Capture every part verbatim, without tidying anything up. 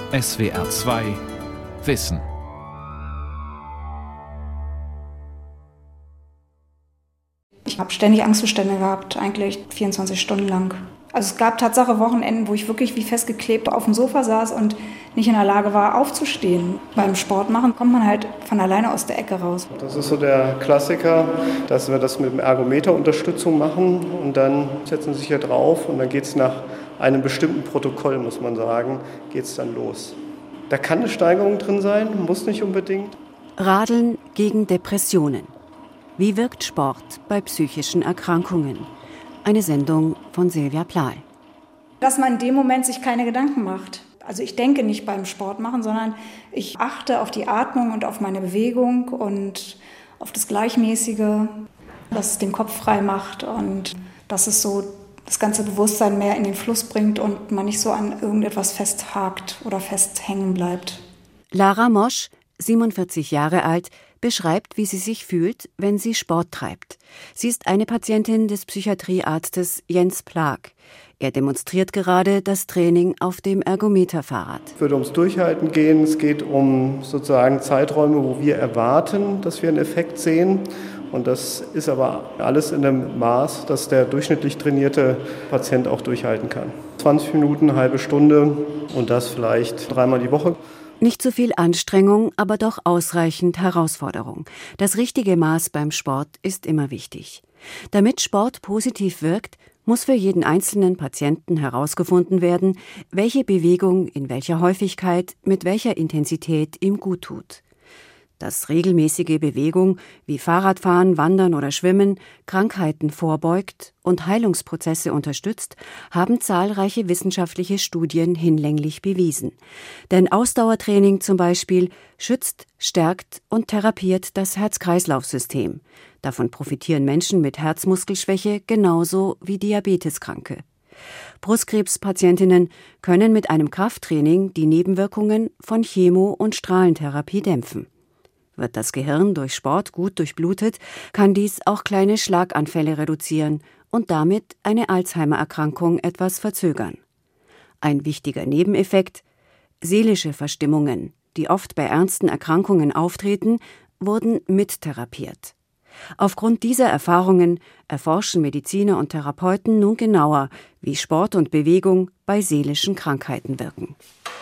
S W R zwei Wissen. Ich habe ständig Angstzustände gehabt, eigentlich vierundzwanzig Stunden lang. Also es gab Tatsache Wochenenden, wo ich wirklich wie festgeklebt auf dem Sofa saß und nicht in der Lage war, aufzustehen. Beim Sport machen kommt man halt von alleine aus der Ecke raus. Das ist so der Klassiker, dass wir das mit dem Ergometer-Unterstützung machen und dann setzen sie sich hier drauf und dann geht es nach einem bestimmten Protokoll, muss man sagen, geht es dann los. Da kann eine Steigerung drin sein, muss nicht unbedingt. Radeln gegen Depressionen. Wie wirkt Sport bei psychischen Erkrankungen? Eine Sendung von Silvia Plahl. Dass man in dem Moment sich keine Gedanken macht. Also ich denke nicht beim Sport machen, sondern ich achte auf die Atmung und auf meine Bewegung und auf das Gleichmäßige, dass es den Kopf frei macht und dass es so das ganze Bewusstsein mehr in den Fluss bringt und man nicht so an irgendetwas festhakt oder festhängen bleibt. Lara Mosch, siebenundvierzig Jahre alt, beschreibt, wie sie sich fühlt, wenn sie Sport treibt. Sie ist eine Patientin des Psychiatriearztes Jens Plag. Er demonstriert gerade das Training auf dem Ergometerfahrrad. Es würde ums Durchhalten gehen. Es geht um sozusagen Zeiträume, wo wir erwarten, dass wir einen Effekt sehen. Und das ist aber alles in einem Maß, dass der durchschnittlich trainierte Patient auch durchhalten kann. zwanzig Minuten, eine halbe Stunde und das vielleicht dreimal die Woche. Nicht zu viel Anstrengung, aber doch ausreichend Herausforderung. Das richtige Maß beim Sport ist immer wichtig. Damit Sport positiv wirkt, muss für jeden einzelnen Patienten herausgefunden werden, welche Bewegung in welcher Häufigkeit mit welcher Intensität ihm gut tut. Dass regelmäßige Bewegung wie Fahrradfahren, Wandern oder Schwimmen Krankheiten vorbeugt und Heilungsprozesse unterstützt, haben zahlreiche wissenschaftliche Studien hinlänglich bewiesen. Denn Ausdauertraining zum Beispiel schützt, stärkt und therapiert das Herz-Kreislauf-System. Davon profitieren Menschen mit Herzmuskelschwäche genauso wie Diabeteskranke. Brustkrebspatientinnen können mit einem Krafttraining die Nebenwirkungen von Chemo- und Strahlentherapie dämpfen. Wird das Gehirn durch Sport gut durchblutet, kann dies auch kleine Schlaganfälle reduzieren und damit eine Alzheimer-Erkrankung etwas verzögern. Ein wichtiger Nebeneffekt: seelische Verstimmungen, die oft bei ernsten Erkrankungen auftreten, wurden mittherapiert. Aufgrund dieser Erfahrungen erforschen Mediziner und Therapeuten nun genauer, wie Sport und Bewegung bei seelischen Krankheiten wirken.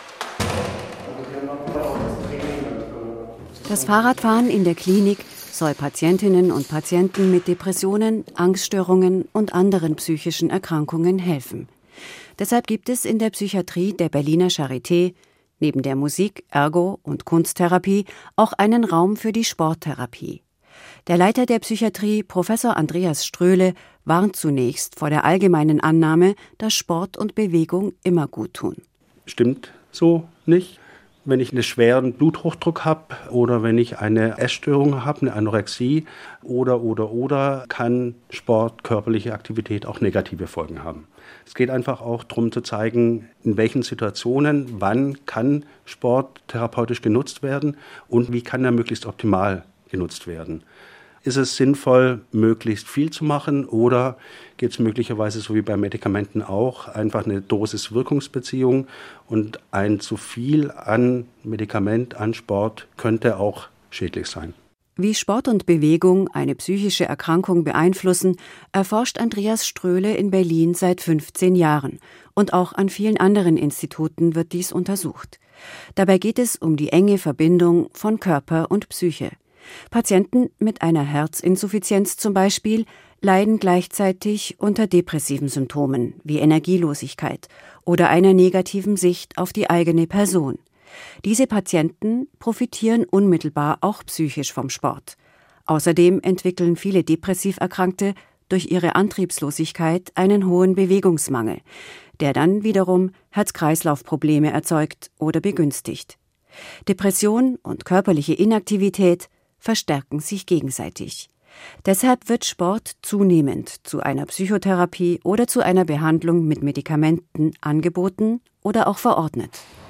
Das Fahrradfahren in der Klinik soll Patientinnen und Patienten mit Depressionen, Angststörungen und anderen psychischen Erkrankungen helfen. Deshalb gibt es in der Psychiatrie der Berliner Charité neben der Musik-, Ergo- und Kunsttherapie auch einen Raum für die Sporttherapie. Der Leiter der Psychiatrie, Professor Andreas Ströhle, warnt zunächst vor der allgemeinen Annahme, dass Sport und Bewegung immer gut tun. Stimmt so nicht. Wenn ich einen schweren Bluthochdruck habe oder wenn ich eine Essstörung habe, eine Anorexie oder, oder, oder, kann Sport, körperliche Aktivität auch negative Folgen haben. Es geht einfach auch darum zu zeigen, in welchen Situationen, wann kann Sport therapeutisch genutzt werden und wie kann er möglichst optimal genutzt werden. Ist es sinnvoll, möglichst viel zu machen oder geht es möglicherweise, so wie bei Medikamenten auch, einfach eine Dosis-Wirkungsbeziehung und ein zu viel an Medikament, an Sport könnte auch schädlich sein. Wie Sport und Bewegung eine psychische Erkrankung beeinflussen, erforscht Andreas Ströhle in Berlin seit fünfzehn Jahren. Und auch an vielen anderen Instituten wird dies untersucht. Dabei geht es um die enge Verbindung von Körper und Psyche. Patienten mit einer Herzinsuffizienz zum Beispiel leiden gleichzeitig unter depressiven Symptomen wie Energielosigkeit oder einer negativen Sicht auf die eigene Person. Diese Patienten profitieren unmittelbar auch psychisch vom Sport. Außerdem entwickeln viele depressiv Erkrankte durch ihre Antriebslosigkeit einen hohen Bewegungsmangel, der dann wiederum Herz-Kreislauf-Probleme erzeugt oder begünstigt. Depression und körperliche Inaktivität verstärken sich gegenseitig. Deshalb wird Sport zunehmend zu einer Psychotherapie oder zu einer Behandlung mit Medikamenten angeboten oder auch verordnet.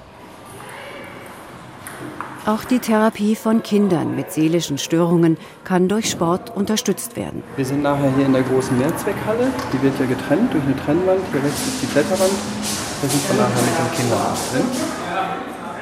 Auch die Therapie von Kindern mit seelischen Störungen kann durch Sport unterstützt werden. Wir sind nachher hier in der großen Mehrzweckhalle. Die wird ja getrennt durch eine Trennwand. Hier rechts ist die Blätterwand. Da sind wir nachher mit den Kindern drin.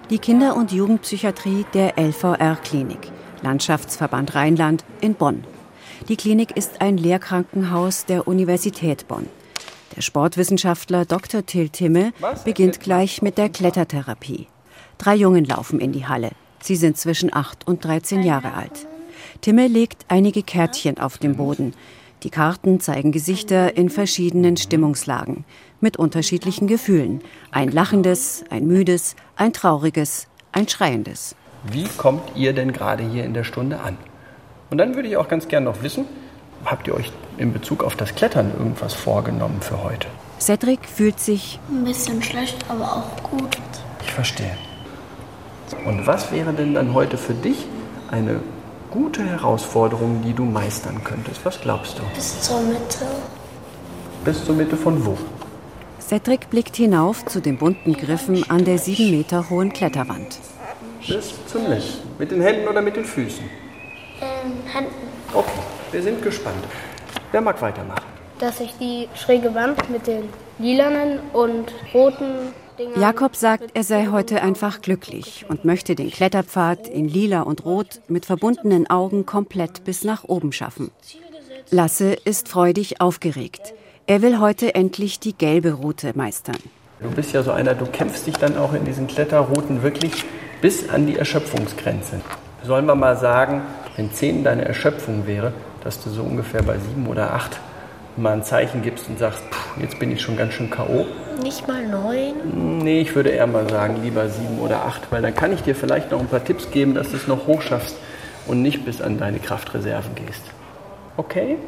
Die Kinder- und Jugendpsychiatrie der L V R-Klinik, Landschaftsverband Rheinland in Bonn. Die Klinik ist ein Lehrkrankenhaus der Universität Bonn. Der Sportwissenschaftler Doktor Till Timme beginnt gleich mit der Klettertherapie. Drei Jungen laufen in die Halle. Sie sind zwischen acht und dreizehn Jahre alt. Timme legt einige Kärtchen auf den Boden. Die Karten zeigen Gesichter in verschiedenen Stimmungslagen, mit unterschiedlichen Gefühlen. Ein lachendes, ein müdes, ein trauriges, ein schreiendes. Wie kommt ihr denn gerade hier in der Stunde an? Und dann würde ich auch ganz gerne noch wissen, habt ihr euch in Bezug auf das Klettern irgendwas vorgenommen für heute? Cedric fühlt sich ein bisschen schlecht, aber auch gut. Ich verstehe. Und was wäre denn dann heute für dich eine gute Herausforderung, die du meistern könntest? Was glaubst du? Bis zur Mitte. Bis zur Mitte von wo? Cedric blickt hinauf zu den bunten Griffen an der sieben Meter hohen Kletterwand. Bis zum Licht. Mit den Händen oder mit den Füßen? Ähm, Händen. Okay, wir sind gespannt. Wer mag weitermachen? Dass ich die schräge Wand mit den lilanen und roten Dingern... Jakob sagt, er sei heute einfach glücklich und möchte den Kletterpfad in lila und rot mit verbundenen Augen komplett bis nach oben schaffen. Lasse ist freudig aufgeregt. Er will heute endlich die gelbe Route meistern. Du bist ja so einer, du kämpfst dich dann auch in diesen Kletterrouten wirklich bis an die Erschöpfungsgrenze. Sollen wir mal sagen, wenn zehn deine Erschöpfung wäre, dass du so ungefähr bei sieben oder acht mal ein Zeichen gibst und sagst, pff, jetzt bin ich schon ganz schön K O? Nicht mal neun? Nee, ich würde eher mal sagen, lieber sieben oder acht, weil dann kann ich dir vielleicht noch ein paar Tipps geben, dass du es noch hoch schaffst und nicht bis an deine Kraftreserven gehst. Okay?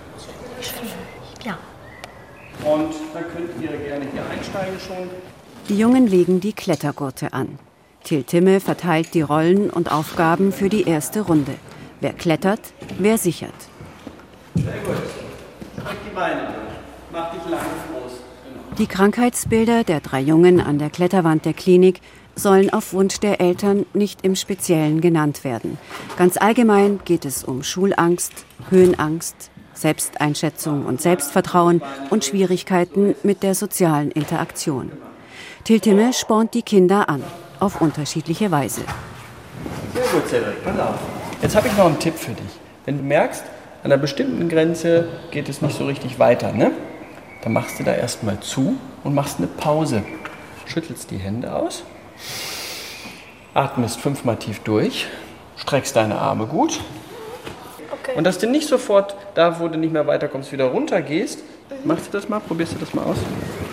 Ja. Und dann könnt ihr gerne hier einsteigen schon. Die Jungen legen die Klettergurte an. Till Timme verteilt die Rollen und Aufgaben für die erste Runde. Wer klettert, wer sichert. Sehr gut. Streck die Beine durch. Mach dich lang groß. Genau. Die Krankheitsbilder der drei Jungen an der Kletterwand der Klinik sollen auf Wunsch der Eltern nicht im Speziellen genannt werden. Ganz allgemein geht es um Schulangst, Höhenangst, Selbsteinschätzung und Selbstvertrauen und Schwierigkeiten mit der sozialen Interaktion. Till Timme spornt die Kinder an, auf unterschiedliche Weise. Sehr gut, Cedric, pass auf. Jetzt habe ich noch einen Tipp für dich. Wenn du merkst, an einer bestimmten Grenze geht es nicht so richtig weiter, ne? Dann machst du da erstmal zu und machst eine Pause. Schüttelst die Hände aus, atmest fünfmal tief durch, streckst deine Arme gut. Okay. Und dass du nicht sofort da, wo du nicht mehr weiterkommst, wieder runter gehst. Mhm. Machst du das mal? Probierst du das mal aus?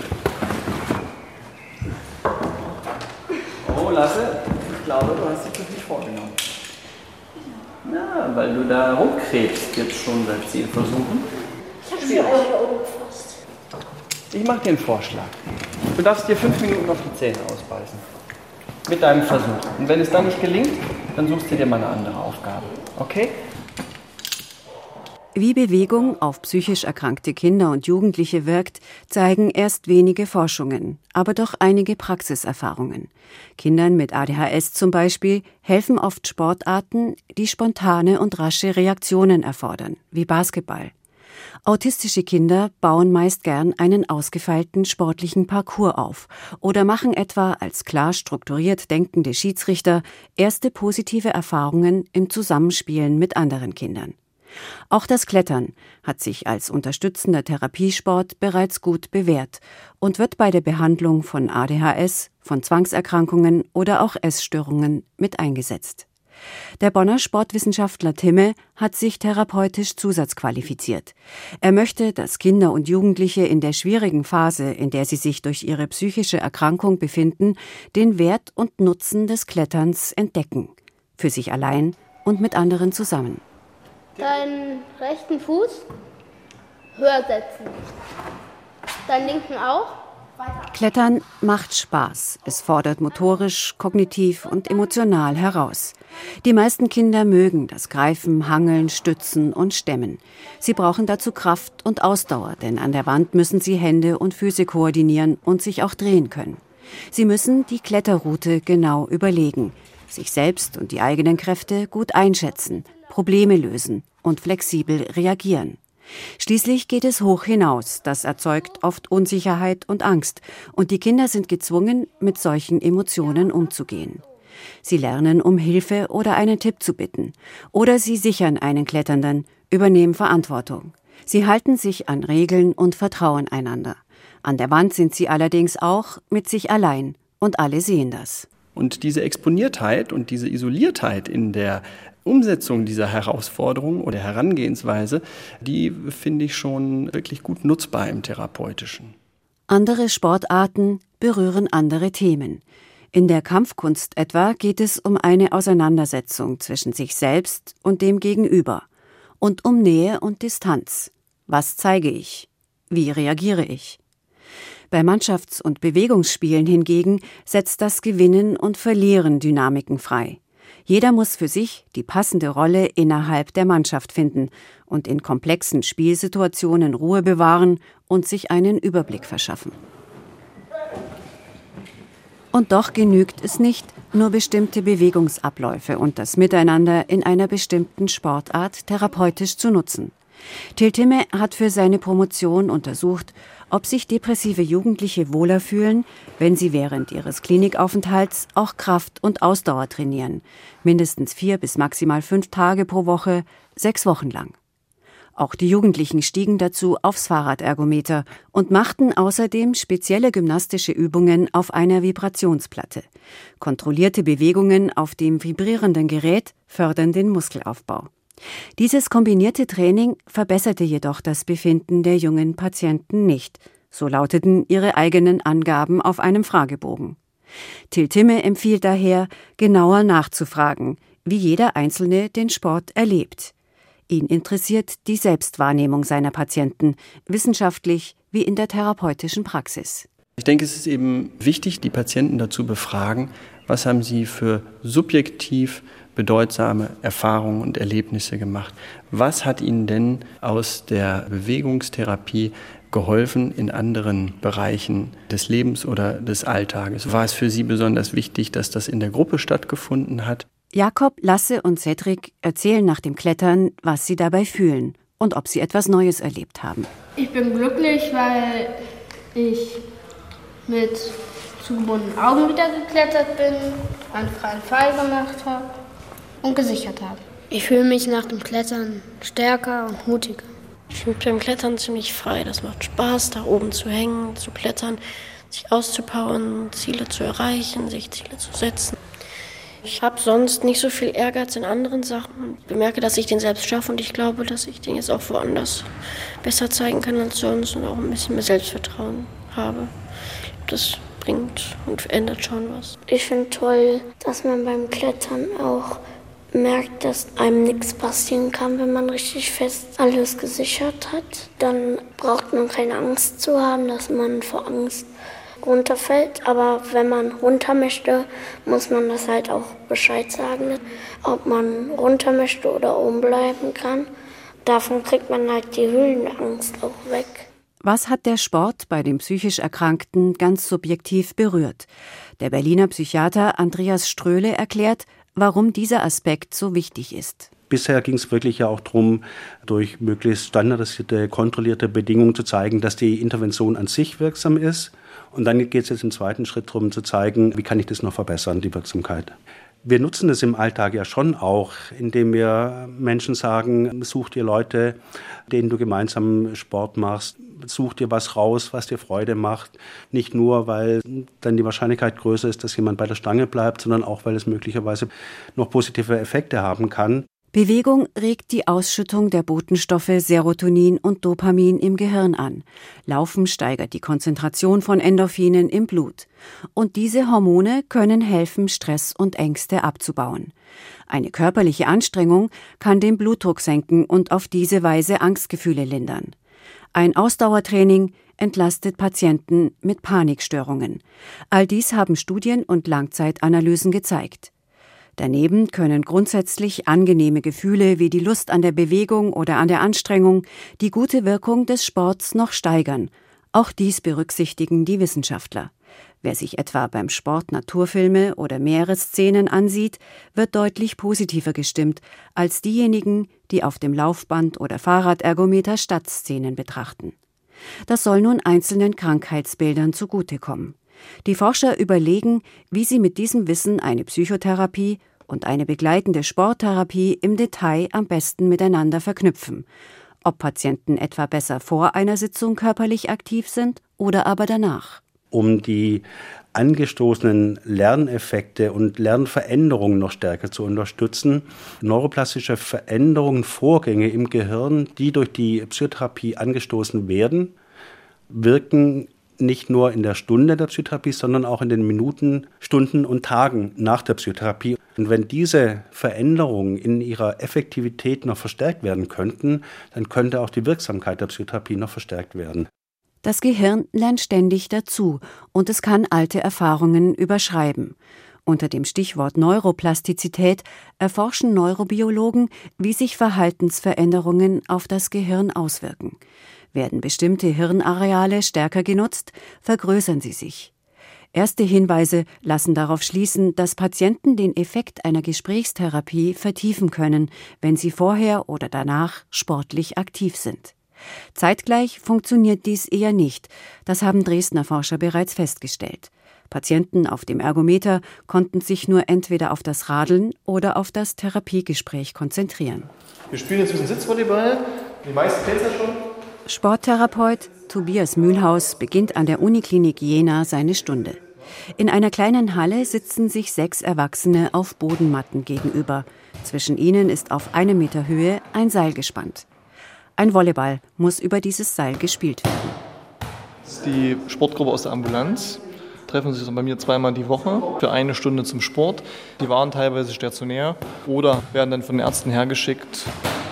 Oh, Lasse, ich glaube, du hast dich das nicht vorgenommen. Na, weil du da rumkrebst jetzt schon seit zehn Versuchen. Ich habe vier Euro gefasst. Ich mache dir einen Vorschlag. Du darfst dir fünf Minuten auf die Zähne ausbeißen. Mit deinem Versuch. Und wenn es dann nicht gelingt, dann suchst du dir mal eine andere Aufgabe. Okay? Wie Bewegung auf psychisch erkrankte Kinder und Jugendliche wirkt, zeigen erst wenige Forschungen, aber doch einige Praxiserfahrungen. Kindern mit A D H S zum Beispiel helfen oft Sportarten, die spontane und rasche Reaktionen erfordern, wie Basketball. Autistische Kinder bauen meist gern einen ausgefeilten sportlichen Parcours auf oder machen etwa als klar strukturiert denkende Schiedsrichter erste positive Erfahrungen im Zusammenspielen mit anderen Kindern. Auch das Klettern hat sich als unterstützender Therapiesport bereits gut bewährt und wird bei der Behandlung von A D H S, von Zwangserkrankungen oder auch Essstörungen mit eingesetzt. Der Bonner Sportwissenschaftler Timme hat sich therapeutisch zusatzqualifiziert. Er möchte, dass Kinder und Jugendliche in der schwierigen Phase, in der sie sich durch ihre psychische Erkrankung befinden, den Wert und Nutzen des Kletterns entdecken. Für sich allein und mit anderen zusammen. Deinen rechten Fuß höher setzen. Deinen linken auch. Klettern macht Spaß. Es fordert motorisch, kognitiv und emotional heraus. Die meisten Kinder mögen das Greifen, Hangeln, Stützen und Stemmen. Sie brauchen dazu Kraft und Ausdauer, denn an der Wand müssen sie Hände und Füße koordinieren und sich auch drehen können. Sie müssen die Kletterroute genau überlegen, sich selbst und die eigenen Kräfte gut einschätzen, Probleme lösen und flexibel reagieren. Schließlich geht es hoch hinaus. Das erzeugt oft Unsicherheit und Angst. Und die Kinder sind gezwungen, mit solchen Emotionen umzugehen. Sie lernen, um Hilfe oder einen Tipp zu bitten. Oder sie sichern einen Kletternden, übernehmen Verantwortung. Sie halten sich an Regeln und vertrauen einander. An der Wand sind sie allerdings auch mit sich allein. Und alle sehen das. Und diese Exponiertheit und diese Isoliertheit in der Umsetzung dieser Herausforderung oder Herangehensweise, die finde ich schon wirklich gut nutzbar im Therapeutischen. Andere Sportarten berühren andere Themen. In der Kampfkunst etwa geht es um eine Auseinandersetzung zwischen sich selbst und dem Gegenüber und um Nähe und Distanz. Was zeige ich? Wie reagiere ich? Bei Mannschafts- und Bewegungsspielen hingegen setzt das Gewinnen und Verlieren Dynamiken frei. Jeder muss für sich die passende Rolle innerhalb der Mannschaft finden und in komplexen Spielsituationen Ruhe bewahren und sich einen Überblick verschaffen. Und doch genügt es nicht, nur bestimmte Bewegungsabläufe und das Miteinander in einer bestimmten Sportart therapeutisch zu nutzen. Till Timme hat für seine Promotion untersucht, ob sich depressive Jugendliche wohler fühlen, wenn sie während ihres Klinikaufenthalts auch Kraft und Ausdauer trainieren. Mindestens vier bis maximal fünf Tage pro Woche, sechs Wochen lang. Auch die Jugendlichen stiegen dazu aufs Fahrradergometer und machten außerdem spezielle gymnastische Übungen auf einer Vibrationsplatte. Kontrollierte Bewegungen auf dem vibrierenden Gerät fördern den Muskelaufbau. Dieses kombinierte Training verbesserte jedoch das Befinden der jungen Patienten nicht. So lauteten ihre eigenen Angaben auf einem Fragebogen. Till Timme empfiehlt daher, genauer nachzufragen, wie jeder Einzelne den Sport erlebt. Ihn interessiert die Selbstwahrnehmung seiner Patienten, wissenschaftlich wie in der therapeutischen Praxis. Ich denke, es ist eben wichtig, die Patienten dazu befragen, was haben sie für subjektiv bedeutsame Erfahrungen und Erlebnisse gemacht. Was hat ihnen denn aus der Bewegungstherapie geholfen in anderen Bereichen des Lebens oder des Alltages? War es für sie besonders wichtig, dass das in der Gruppe stattgefunden hat? Jakob, Lasse und Cedric erzählen nach dem Klettern, was sie dabei fühlen und ob sie etwas Neues erlebt haben. Ich bin glücklich, weil ich mit zugebundenen Augen wieder geklettert bin, einen freien Fall gemacht habe und gesichert habe. Ich fühle mich nach dem Klettern stärker und mutiger. Ich fühle mich beim Klettern ziemlich frei. Das macht Spaß, da oben zu hängen, zu klettern, sich auszupowern, Ziele zu erreichen, sich Ziele zu setzen. Ich habe sonst nicht so viel Ehrgeiz in anderen Sachen. Ich bemerke, dass ich den selbst schaffe und ich glaube, dass ich den jetzt auch woanders besser zeigen kann als sonst und auch ein bisschen mehr Selbstvertrauen habe. Das bringt und verändert schon was. Ich finde toll, dass man beim Klettern auch merkt, dass einem nichts passieren kann, wenn man richtig fest alles gesichert hat. Dann braucht man keine Angst zu haben, dass man vor Angst runterfällt. Aber wenn man runter möchte, muss man das halt auch Bescheid sagen, ob man runter möchte oder oben bleiben kann. Davon kriegt man halt die Höhenangst auch weg. Was hat der Sport bei den psychisch Erkrankten ganz subjektiv berührt? Der Berliner Psychiater Andreas Ströhle erklärt, warum dieser Aspekt so wichtig ist. Bisher ging es wirklich ja auch darum, durch möglichst standardisierte, kontrollierte Bedingungen zu zeigen, dass die Intervention an sich wirksam ist. Und dann geht es jetzt im zweiten Schritt darum zu zeigen, wie kann ich das noch verbessern, die Wirksamkeit. Wir nutzen das im Alltag ja schon auch, indem wir Menschen sagen, such dir Leute, denen du gemeinsam Sport machst, such dir was raus, was dir Freude macht. Nicht nur, weil dann die Wahrscheinlichkeit größer ist, dass jemand bei der Stange bleibt, sondern auch, weil es möglicherweise noch positive Effekte haben kann. Bewegung regt die Ausschüttung der Botenstoffe Serotonin und Dopamin im Gehirn an. Laufen steigert die Konzentration von Endorphinen im Blut. Und diese Hormone können helfen, Stress und Ängste abzubauen. Eine körperliche Anstrengung kann den Blutdruck senken und auf diese Weise Angstgefühle lindern. Ein Ausdauertraining entlastet Patienten mit Panikstörungen. All dies haben Studien und Langzeitanalysen gezeigt. Daneben können grundsätzlich angenehme Gefühle wie die Lust an der Bewegung oder an der Anstrengung die gute Wirkung des Sports noch steigern. Auch dies berücksichtigen die Wissenschaftler. Wer sich etwa beim Sport Naturfilme oder Meeresszenen ansieht, wird deutlich positiver gestimmt als diejenigen, die auf dem Laufband oder Fahrradergometer Stadtszenen betrachten. Das soll nun einzelnen Krankheitsbildern zugutekommen. Die Forscher überlegen, wie sie mit diesem Wissen eine Psychotherapie und eine begleitende Sporttherapie im Detail am besten miteinander verknüpfen. Ob Patienten etwa besser vor einer Sitzung körperlich aktiv sind oder aber danach. Um die angestoßenen Lerneffekte und Lernveränderungen noch stärker zu unterstützen, neuroplastische Veränderungen, Vorgänge im Gehirn, die durch die Psychotherapie angestoßen werden, wirken nicht nur in der Stunde der Psychotherapie, sondern auch in den Minuten, Stunden und Tagen nach der Psychotherapie. Und wenn diese Veränderungen in ihrer Effektivität noch verstärkt werden könnten, dann könnte auch die Wirksamkeit der Psychotherapie noch verstärkt werden. Das Gehirn lernt ständig dazu und es kann alte Erfahrungen überschreiben. Unter dem Stichwort Neuroplastizität erforschen Neurobiologen, wie sich Verhaltensveränderungen auf das Gehirn auswirken. Werden bestimmte Hirnareale stärker genutzt, vergrößern sie sich. Erste Hinweise lassen darauf schließen, dass Patienten den Effekt einer Gesprächstherapie vertiefen können, wenn sie vorher oder danach sportlich aktiv sind. Zeitgleich funktioniert dies eher nicht. Das haben Dresdner Forscher bereits festgestellt. Patienten auf dem Ergometer konnten sich nur entweder auf das Radeln oder auf das Therapiegespräch konzentrieren. Wir spielen jetzt ein bisschen Sitzvolleyball. Die meisten kennen es ja schon. Sporttherapeut Tobias Mühlhaus beginnt an der Uniklinik Jena seine Stunde. In einer kleinen Halle sitzen sich sechs Erwachsene auf Bodenmatten gegenüber. Zwischen ihnen ist auf einem Meter Höhe ein Seil gespannt. Ein Volleyball muss über dieses Seil gespielt werden. Das ist die Sportgruppe aus der Ambulanz. Treffen sich bei mir zweimal die Woche für eine Stunde zum Sport. Die waren teilweise stationär oder werden dann von den Ärzten hergeschickt.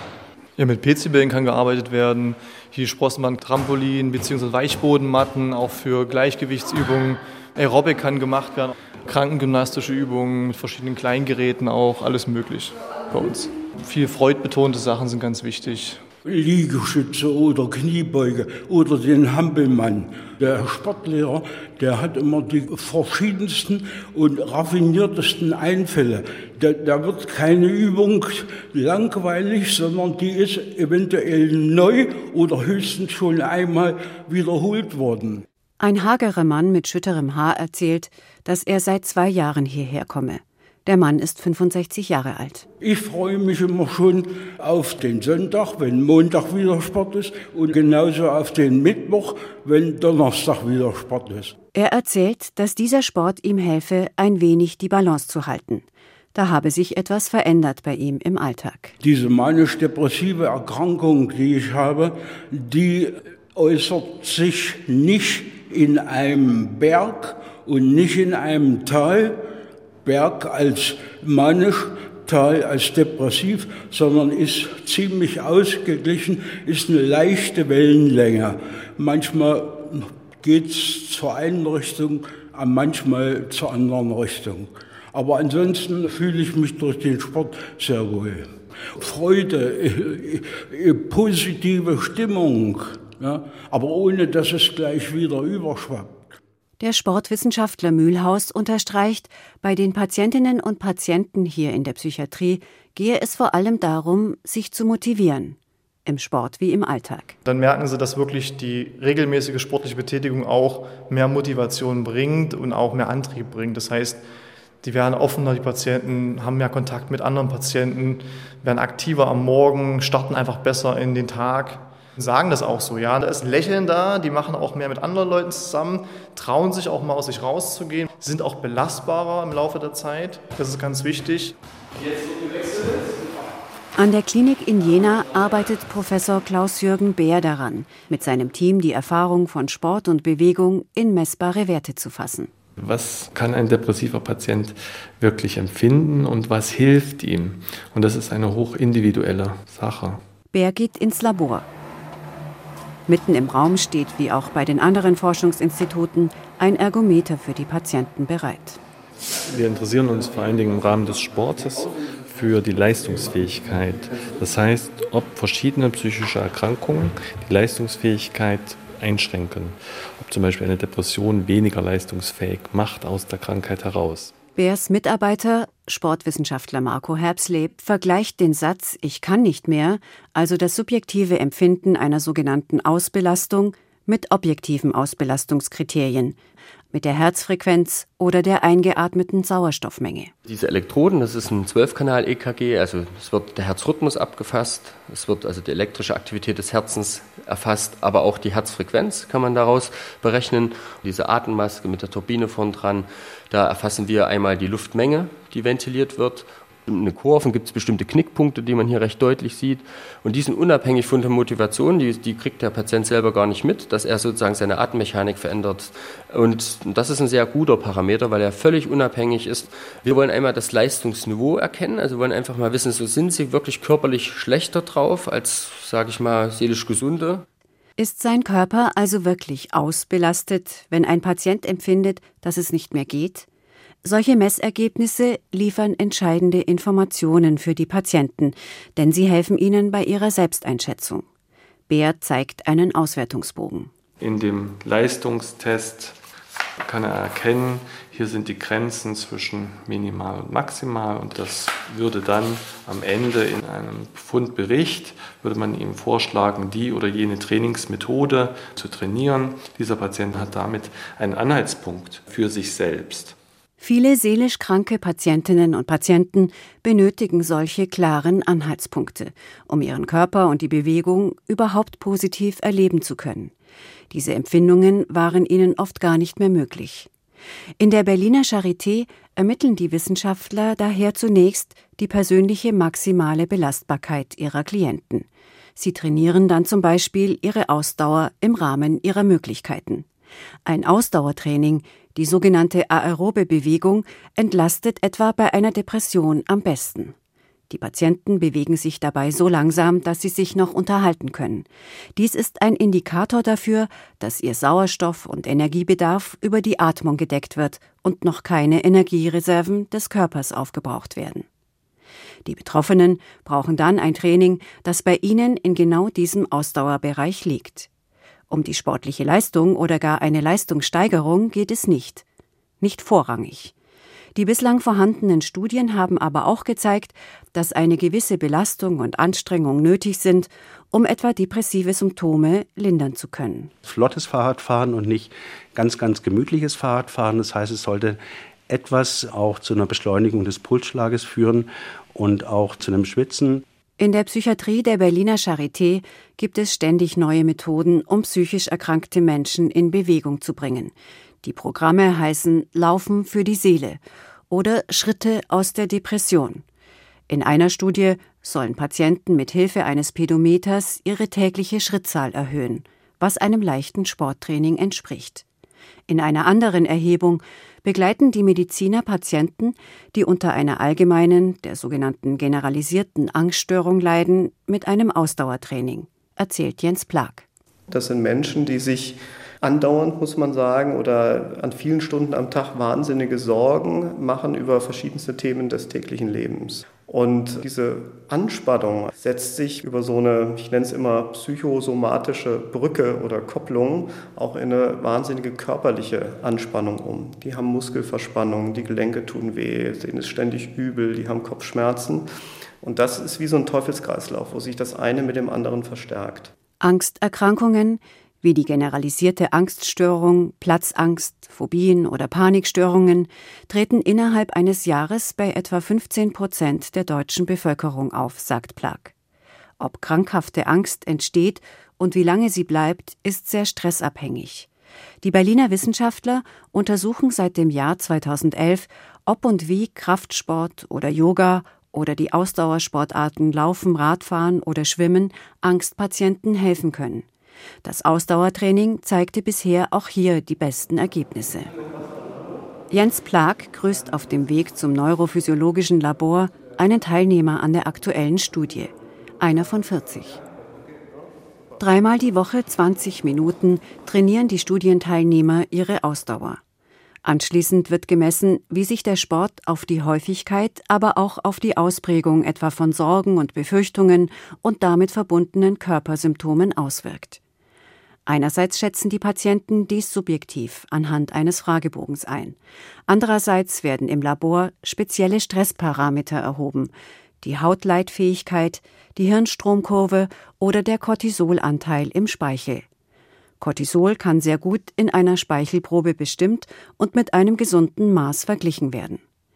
Ja, mit P C-Bällen kann gearbeitet werden. Hier Sprossband, Trampolin bzw. Weichbodenmatten, auch für Gleichgewichtsübungen. Aerobic kann gemacht werden. Krankengymnastische Übungen mit verschiedenen Kleingeräten auch, alles möglich bei uns. Viel freudbetonte Sachen sind ganz wichtig. Liegestütze oder Kniebeuge oder den Hampelmann. Der Sportlehrer, der hat immer die verschiedensten und raffiniertesten Einfälle. Da, da wird keine Übung langweilig, sondern die ist eventuell neu oder höchstens schon einmal wiederholt worden. Ein hagerer Mann mit schütterem Haar erzählt, dass er seit zwei Jahren hierher komme. Der Mann ist fünfundsechzig Jahre alt. Ich freue mich immer schon auf den Sonntag, wenn Montag wieder Sport ist, und genauso auf den Mittwoch, wenn Donnerstag wieder Sport ist. Er erzählt, dass dieser Sport ihm helfe, ein wenig die Balance zu halten. Da habe sich etwas verändert bei ihm im Alltag. Diese manisch-depressive Erkrankung, die ich habe, die äußert sich nicht in einem Berg und nicht in einem Tal, Berg als manisch, Tal als depressiv, sondern ist ziemlich ausgeglichen, ist eine leichte Wellenlänge. Manchmal geht es zur einen Richtung, manchmal zur anderen Richtung. Aber ansonsten fühle ich mich durch den Sport sehr wohl. Freude, positive Stimmung, ja, aber ohne dass es gleich wieder überschwappt. Der Sportwissenschaftler Mühlhaus unterstreicht, bei den Patientinnen und Patienten hier in der Psychiatrie gehe es vor allem darum, sich zu motivieren, im Sport wie im Alltag. Dann merken sie, dass wirklich die regelmäßige sportliche Betätigung auch mehr Motivation bringt und auch mehr Antrieb bringt. Das heißt, die werden offener, die Patienten haben mehr Kontakt mit anderen Patienten, werden aktiver am Morgen, starten einfach besser in den Tag. Sagen das auch so, ja, da ist ein Lächeln da, die machen auch mehr mit anderen Leuten zusammen, trauen sich auch mal aus sich rauszugehen, sind auch belastbarer im Laufe der Zeit, das ist ganz wichtig. An der Klinik in Jena arbeitet Professor Klaus-Jürgen Beer daran, mit seinem Team die Erfahrung von Sport und Bewegung in messbare Werte zu fassen. Was kann ein depressiver Patient wirklich empfinden und was hilft ihm? Und das ist eine hochindividuelle Sache. Beer geht ins Labor. Mitten im Raum steht, wie auch bei den anderen Forschungsinstituten, ein Ergometer für die Patienten bereit. Wir interessieren uns vor allen Dingen im Rahmen des Sportes für die Leistungsfähigkeit. Das heißt, ob verschiedene psychische Erkrankungen die Leistungsfähigkeit einschränken. Ob zum Beispiel eine Depression weniger leistungsfähig macht aus der Krankheit heraus. Beers Mitarbeiter Sportwissenschaftler Marco Herbsleb vergleicht den Satz »Ich kann nicht mehr«, also das subjektive Empfinden einer sogenannten Ausbelastung, mit objektiven Ausbelastungskriterien, mit der Herzfrequenz oder der eingeatmeten Sauerstoffmenge. Diese Elektroden, das ist ein zwölf-Kanal-E K G, also es wird der Herzrhythmus abgefasst, es wird also die elektrische Aktivität des Herzens erfasst, aber auch die Herzfrequenz kann man daraus berechnen. Diese Atemmaske mit der Turbine vorn dran, da erfassen wir einmal die Luftmenge, die ventiliert wird. In den Kurven gibt es bestimmte Knickpunkte, die man hier recht deutlich sieht. Und die sind unabhängig von der Motivation, die, die kriegt der Patient selber gar nicht mit, dass er sozusagen seine Atemmechanik verändert. Und das ist ein sehr guter Parameter, weil er völlig unabhängig ist. Wir wollen einmal das Leistungsniveau erkennen, also wollen einfach mal wissen, so sind sie wirklich körperlich schlechter drauf als, sage ich mal, seelisch Gesunde. Ist sein Körper also wirklich ausbelastet, wenn ein Patient empfindet, dass es nicht mehr geht? Solche Messergebnisse liefern entscheidende Informationen für die Patienten, denn sie helfen ihnen bei ihrer Selbsteinschätzung. Beer zeigt einen Auswertungsbogen. In dem Leistungstest kann er erkennen, hier sind die Grenzen zwischen minimal und maximal, und das würde dann am Ende in einem Befundbericht, würde man ihm vorschlagen, die oder jene Trainingsmethode zu trainieren. Dieser Patient hat damit einen Anhaltspunkt für sich selbst. Viele seelisch kranke Patientinnen und Patienten benötigen solche klaren Anhaltspunkte, um ihren Körper und die Bewegung überhaupt positiv erleben zu können. Diese Empfindungen waren ihnen oft gar nicht mehr möglich. In der Berliner Charité ermitteln die Wissenschaftler daher zunächst die persönliche maximale Belastbarkeit ihrer Klienten. Sie trainieren dann zum Beispiel ihre Ausdauer im Rahmen ihrer Möglichkeiten. Ein Ausdauertraining, die sogenannte aerobe Bewegung, entlastet etwa bei einer Depression am besten. Die Patienten bewegen sich dabei so langsam, dass sie sich noch unterhalten können. Dies ist ein Indikator dafür, dass ihr Sauerstoff- und Energiebedarf über die Atmung gedeckt wird und noch keine Energiereserven des Körpers aufgebraucht werden. Die Betroffenen brauchen dann ein Training, das bei ihnen in genau diesem Ausdauerbereich liegt. Um die sportliche Leistung oder gar eine Leistungssteigerung geht es nicht. Nicht vorrangig. Die bislang vorhandenen Studien haben aber auch gezeigt, dass eine gewisse Belastung und Anstrengung nötig sind, um etwa depressive Symptome lindern zu können. Flottes Fahrradfahren und nicht ganz, ganz gemütliches Fahrradfahren. Das heißt, es sollte etwas auch zu einer Beschleunigung des Pulsschlages führen und auch zu einem Schwitzen. In der Psychiatrie der Berliner Charité gibt es ständig neue Methoden, um psychisch erkrankte Menschen in Bewegung zu bringen. Die Programme heißen Laufen für die Seele oder Schritte aus der Depression. In einer Studie sollen Patienten mit Hilfe eines Pedometers ihre tägliche Schrittzahl erhöhen, was einem leichten Sporttraining entspricht. In einer anderen Erhebung begleiten die Mediziner Patienten, die unter einer allgemeinen, der sogenannten generalisierten Angststörung leiden, mit einem Ausdauertraining, erzählt Jens Plag. Das sind Menschen, die sich andauernd, muss man sagen, oder an vielen Stunden am Tag wahnsinnige Sorgen machen über verschiedenste Themen des täglichen Lebens. Und diese Anspannung setzt sich über so eine, ich nenne es immer psychosomatische Brücke oder Kopplung, auch in eine wahnsinnige körperliche Anspannung um. Die haben Muskelverspannungen, die Gelenke tun weh, denen ist ständig übel, die haben Kopfschmerzen. Und das ist wie so ein Teufelskreislauf, wo sich das eine mit dem anderen verstärkt. Angsterkrankungen wie die generalisierte Angststörung, Platzangst, Phobien oder Panikstörungen treten innerhalb eines Jahres bei etwa fünfzehn Prozent der deutschen Bevölkerung auf, sagt Plag. Ob krankhafte Angst entsteht und wie lange sie bleibt, ist sehr stressabhängig. Die Berliner Wissenschaftler untersuchen seit dem Jahr zweitausendelf, ob und wie Kraftsport oder Yoga oder die Ausdauersportarten Laufen, Radfahren oder Schwimmen Angstpatienten helfen können. Das Ausdauertraining zeigte bisher auch hier die besten Ergebnisse. Jens Plag grüßt auf dem Weg zum neurophysiologischen Labor einen Teilnehmer an der aktuellen Studie, einer von vierzig. Dreimal die Woche zwanzig Minuten trainieren die Studienteilnehmer ihre Ausdauer. Anschließend wird gemessen, wie sich der Sport auf die Häufigkeit, aber auch auf die Ausprägung etwa von Sorgen und Befürchtungen und damit verbundenen Körpersymptomen auswirkt. Einerseits schätzen die Patienten dies subjektiv anhand eines Fragebogens ein. Andererseits werden im Labor spezielle Stressparameter erhoben, die Hautleitfähigkeit, die Hirnstromkurve oder der Cortisolanteil im Speichel. Cortisol kann sehr gut in einer Speichelprobe bestimmt und mit einem gesunden Maß verglichen werden.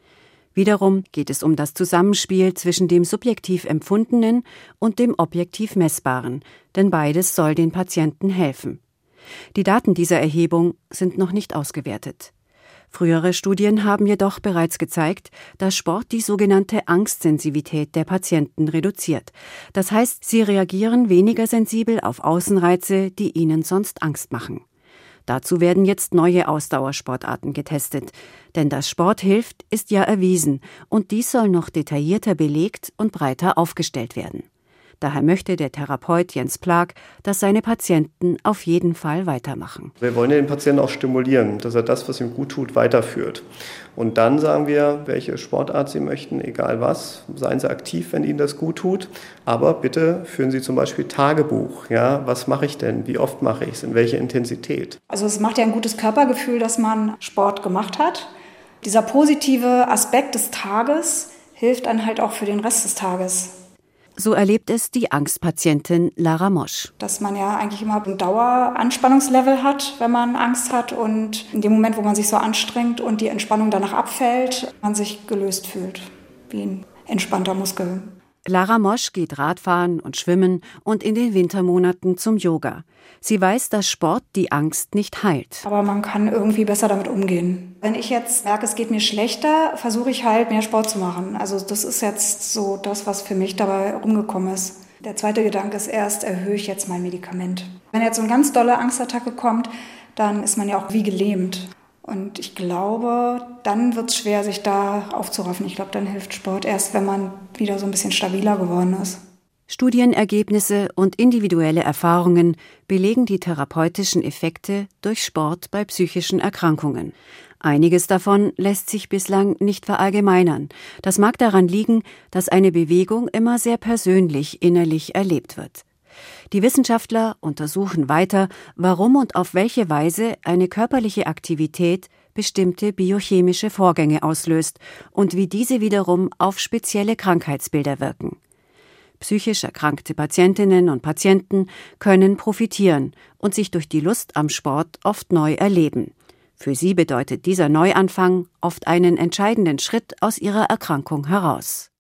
Wiederum geht es um das Zusammenspiel zwischen dem subjektiv Empfundenen und dem objektiv Messbaren, denn beides soll den Patienten helfen. Die Daten dieser Erhebung sind noch nicht ausgewertet. Frühere Studien haben jedoch bereits gezeigt, dass Sport die sogenannte Angstsensivität der Patienten reduziert. Das heißt, sie reagieren weniger sensibel auf Außenreize, die ihnen sonst Angst machen. Dazu werden jetzt neue Ausdauersportarten getestet. Denn dass Sport hilft, ist ja erwiesen. Und dies soll noch detaillierter belegt und breiter aufgestellt werden. Daher möchte der Therapeut Jens Plag, dass seine Patienten auf jeden Fall weitermachen. Wir wollen den Patienten auch stimulieren, dass er das, was ihm gut tut, weiterführt. Und dann sagen wir, welche Sportart Sie möchten, egal was. Seien Sie aktiv, wenn Ihnen das gut tut. Aber bitte führen Sie zum Beispiel Tagebuch. Ja, was mache ich denn? Wie oft mache ich es? In welcher Intensität? Also es macht ja ein gutes Körpergefühl, dass man Sport gemacht hat. Dieser positive Aspekt des Tages hilft dann halt auch für den Rest des Tages. So erlebt es die Angstpatientin Lara Mosch. Dass man ja eigentlich immer ein Daueranspannungslevel hat, wenn man Angst hat. Und in dem Moment, wo man sich so anstrengt und die Entspannung danach abfällt, man sich gelöst fühlt, wie ein entspannter Muskel. Lara Mosch geht Radfahren und Schwimmen und in den Wintermonaten zum Yoga. Sie weiß, dass Sport die Angst nicht heilt. Aber man kann irgendwie besser damit umgehen. Wenn ich jetzt merke, es geht mir schlechter, versuche ich halt mehr Sport zu machen. Also das ist jetzt so das, was für mich dabei rumgekommen ist. Der zweite Gedanke ist erst, erhöhe ich jetzt mein Medikament. Wenn jetzt so eine ganz dolle Angstattacke kommt, dann ist man ja auch wie gelähmt. Und ich glaube, dann wird es schwer, sich da aufzuraffen. Ich glaube, dann hilft Sport erst, wenn man wieder so ein bisschen stabiler geworden ist. Studienergebnisse und individuelle Erfahrungen belegen die therapeutischen Effekte durch Sport bei psychischen Erkrankungen. Einiges davon lässt sich bislang nicht verallgemeinern. Das mag daran liegen, dass eine Bewegung immer sehr persönlich innerlich erlebt wird. Die Wissenschaftler untersuchen weiter, warum und auf welche Weise eine körperliche Aktivität bestimmte biochemische Vorgänge auslöst und wie diese wiederum auf spezielle Krankheitsbilder wirken. Psychisch erkrankte Patientinnen und Patienten können profitieren und sich durch die Lust am Sport oft neu erleben. Für sie bedeutet dieser Neuanfang oft einen entscheidenden Schritt aus ihrer Erkrankung heraus.